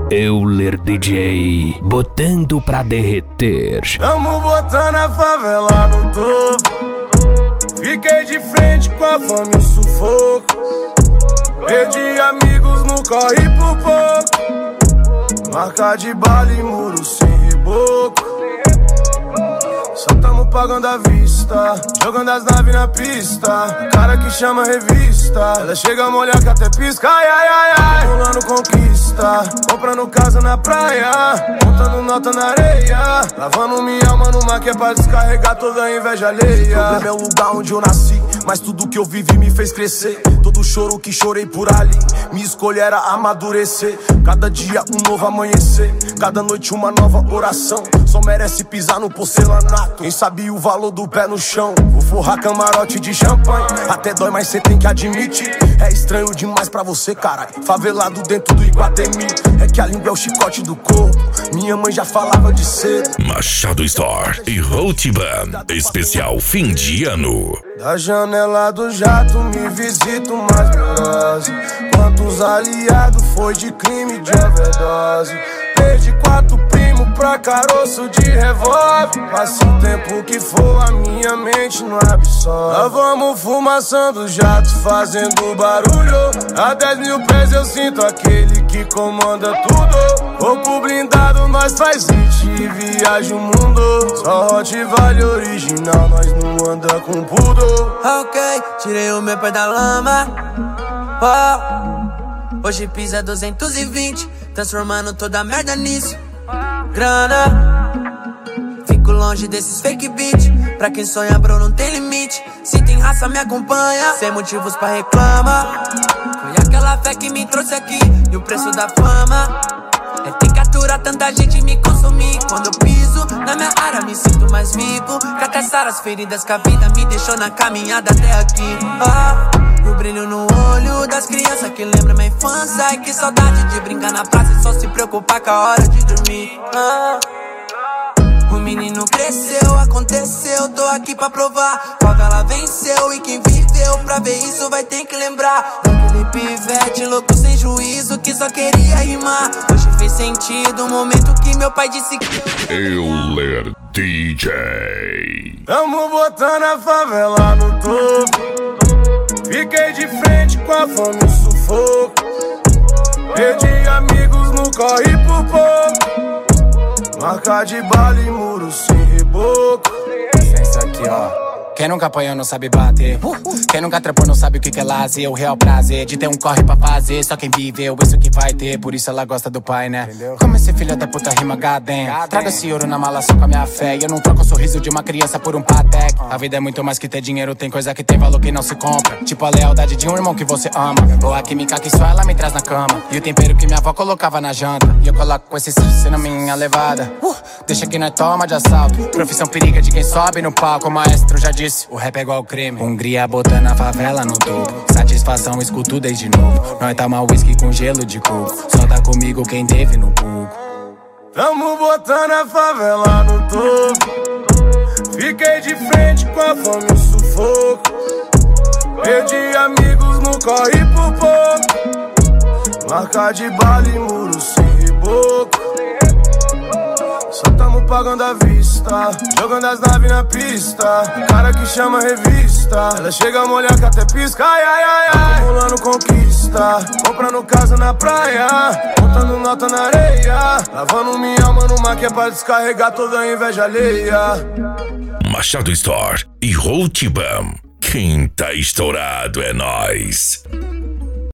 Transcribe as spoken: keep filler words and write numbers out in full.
Euler D J, botando pra derreter. Tamo botando a favela no topo. Fiquei de frente com a fome e o sufoco. Perdi amigos no corre por pouco. Marca de bala e muro sem reboco. Só tamo pagando à vista, jogando as naves na pista. Cara que chama revista, ela chega a molhar que até pisca. Ai, ai, ai, ai, rolando conquista, comprando casa na praia, montando nota na areia, lavando minha alma no mar que é pra descarregar toda a inveja alheia. O problema é o lugar onde eu nasci, mas tudo que eu vivi me fez crescer. Todo choro que chorei por ali, minha escolha era amadurecer. Cada dia um novo amanhecer, cada noite uma nova oração. Só merece pisar no porcelanato quem sabia o valor do pé no chão. Vou forrar camarote de champanhe, até dói, mas cê tem que admitir. É estranho demais pra você, caralho, favelado dentro do Iguatemi. É que a língua é o chicote do corpo, minha mãe já falava de cedo. Machado Store e Rotiban, especial fim de ano. Da janela do jato me visito mais veloz. Quantos aliados foi de crime de overdose. Perdi quatro primos pra caroço de revólver. Passa o tempo que for, a minha mente não absorve. Nós vamos fumaçando jato, fazendo barulho. A dez mil pés eu sinto aquele que comanda tudo. Corpo blindado, nós faz hit e viaja o mundo. Só hot vale original, nós não anda com pudor. Ok, tirei o meu pé da lama. Oh, hoje pisa duzentos e vinte, transformando toda a merda nisso. Grana, fico longe desses fake beat. Pra quem sonha, bro, não tem limite. Se tem raça, me acompanha, sem motivos pra reclamar. Foi aquela fé que me trouxe aqui, e o preço da fama é ter que aturar tanta gente me consumir. Quando eu piso na minha área, me sinto mais vivo. Pra caçar as feridas que a vida me deixou na caminhada até aqui. Ah, o brilho no olho das crianças que lembra minha infância. E que saudade de brincar na praça e só se preocupar com a hora de dormir. Ah, o menino cresceu, aconteceu, tô aqui pra provar. Favela venceu e quem viveu pra ver isso vai ter que lembrar daquele pivete louco sem juízo que só queria rimar. Hoje fez sentido o momento que meu pai disse que Euler D J. Tamo botando a favela no topo. Fiquei de frente com a fome e o sufoco. Perdi amigos no corre por pouco. Marca de bala e muro sem reboco. Isso aqui, ó. Quem nunca apanhou não sabe bater. Quem nunca trepou não sabe o que é lazer. O real prazer de ter um corre pra fazer. Só quem viveu, isso que vai ter. Por isso ela gosta do pai, né? Entendeu? Como esse filho da puta rima gadem. Traga esse ouro na mala só com a minha fé. E eu não troco o sorriso de uma criança por um Patek. A vida é muito mais que ter dinheiro. Tem coisa que tem valor que não se compra. Tipo a lealdade de um irmão que você ama. Ou a química que só ela me traz na cama. E o tempero que minha avó colocava na janta. E eu coloco com esse sucesso na minha levada. uh, Deixa que nós toma de assalto. Profissão periga de quem sobe no palco. O maestro já disse, o rap é igual crime. Hungria botando a favela no topo. Satisfação, escuto desde novo. Nós toma whisky com gelo de coco. Só tá comigo quem teve no pouco. Tamo botando a favela no topo. Fiquei de frente com a fome e o sufoco. Perdi amigos no corre por pouco. Marca de bala e muro sem reboco. Só tamo pagando à vista, jogando as naves na pista. Cara que chama revista, ela chega a molhar que até pisca. Ai, ai, ai, ai, acumulando conquista, comprando casa na praia, montando nota na areia, lavando minha alma no mar que é pra descarregar toda a inveja alheia. Machado Store e Rotiban. Quem tá estourado é nós.